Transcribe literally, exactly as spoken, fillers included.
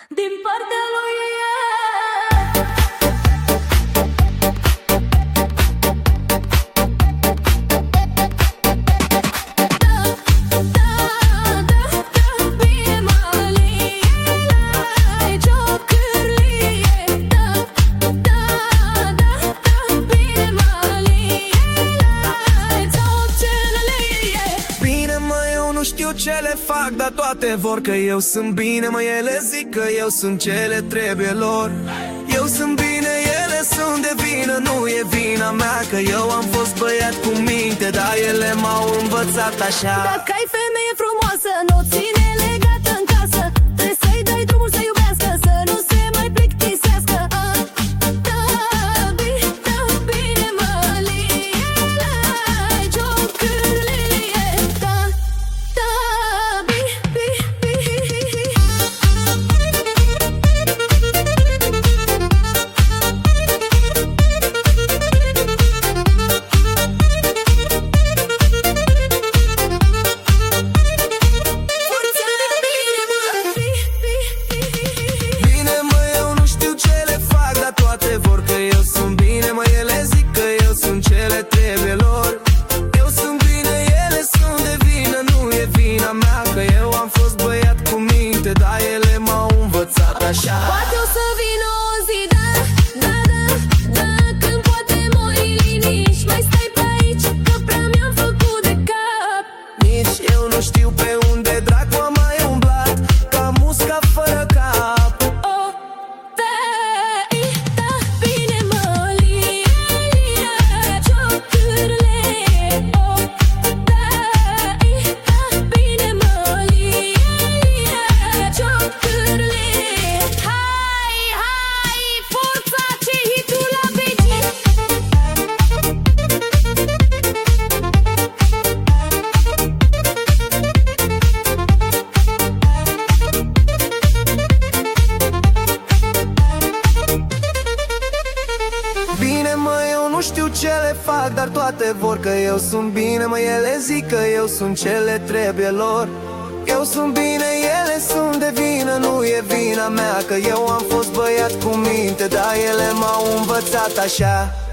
din partea lui e. Știu ce le fac, dar toate vor că eu sunt bine. Mă, ele zic că eu sunt ce le trebuie lor. Eu sunt bine, ele sunt de vină. Nu e vina mea că eu am fost băiat cu minte, dar ele m-au învățat așa. Dacă ai femeie frumoasă, nu ține legată în casă. Trebuie să-i dai drumul să iubească, să nu se mai plictisească. Ah, da, bine, da, bine, măliele, ciocârlie, da, da, bi, bi, bi, bi. Poate o să vină o zi, da, da, da, da, când poate mă liniști. Mai stai pe aici, că prea mi-am făcut de cap. Nici eu nu știu pe unde dracu am mai umblat, ca musca fără cap. Oh, da, da, bine, măliele, ciocârle. Oh, da, da, bine, măliele, ciocârle. Bine, mă, eu nu știu ce le fac, dar toate vor că eu sunt bine. Mă, ele zic că eu sunt ce le trebuie lor. Eu sunt bine, ele sunt de vină. Nu e vina mea că eu am fost băiat cu minte, dar ele m-au învățat așa.